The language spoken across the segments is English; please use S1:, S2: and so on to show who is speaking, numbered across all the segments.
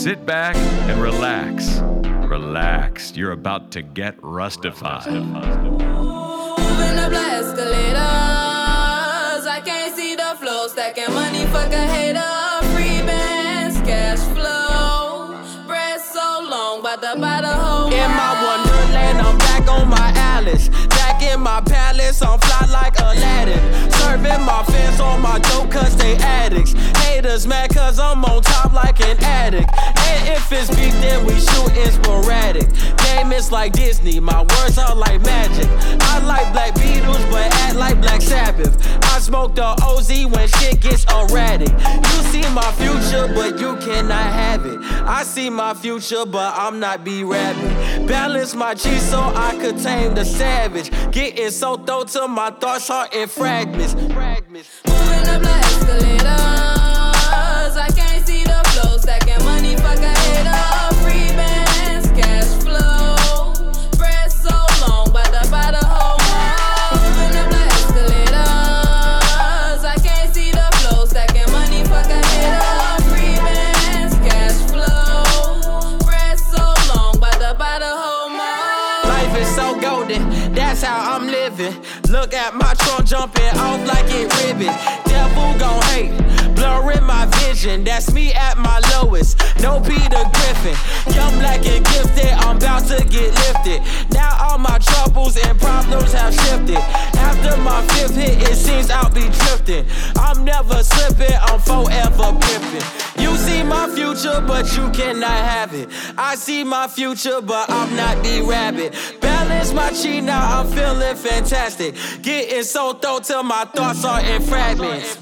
S1: Sit back and relax. Relax. You're about to get rustified.
S2: Moving up the escalators, I can't see the flow. Stacking money, fuck a hater. Free bands, cash flow. Bread so long, but the whole
S3: in my wonderland, I'm back on my Alice. Back in my palace, I'm fly like Aladdin. Serving my fans on my dope cause they addicts. Haters mad cause I'm on top like an addict. And if it's beef then we shootin' sporadic. Game is like Disney, my words are like magic. I like Black Beatles but act like Black Sabbath. I smoke the OZ when shit gets erratic. You see my future but you cannot have it. I see my future but I'm not B-rapping. Balance my G so I could tame the savage. Getting so throw to my thoughts are in fragments.
S2: Moving up the escalators, I can't see the flow. Stacking money, fuck a hater. Free bands, cash flow. Bread so long, but the whole wall. Moving up the escalators, I can't see the flow. Stacking money, fuck a hater. Free bands, cash flow. Bread so long, but the whole wall.
S3: Life is so golden, that's how I'm living. Look at my trunk jumping off like it ribbon. Devil gon' hate, blurring my vision. That's me at my lowest, no Peter Griffin. Young, black and gifted, I'm about to get lifted. Now all my troubles and problems have shifted. After my fifth hit, it seems I'll be drifting. I'm never slipping, I'm forever pimping. You see my future, but you cannot have it. I see my future, but I'm not B-Rabbit. Balance my chi, now I'm feeling fantastic. Getting so throw till my thoughts are in fragments.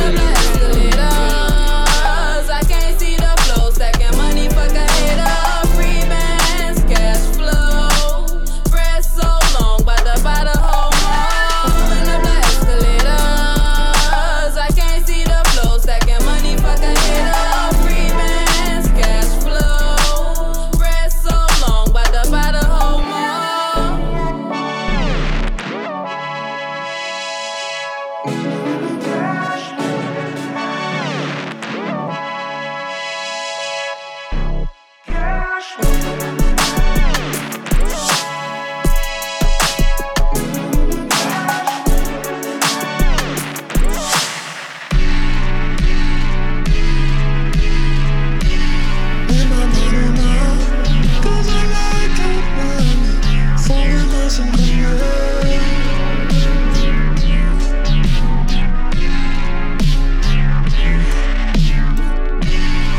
S2: I can't see the flow. Stacking money, fuck a hater. Free bands, cash flow. Bread so long, but the whole wall. Moving up the escalators, I can't see the flow. Stacking money, fuck a hater. Free bands, cash flow. Bread so long, but the whole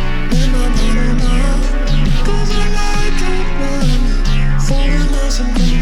S4: Falling lost in the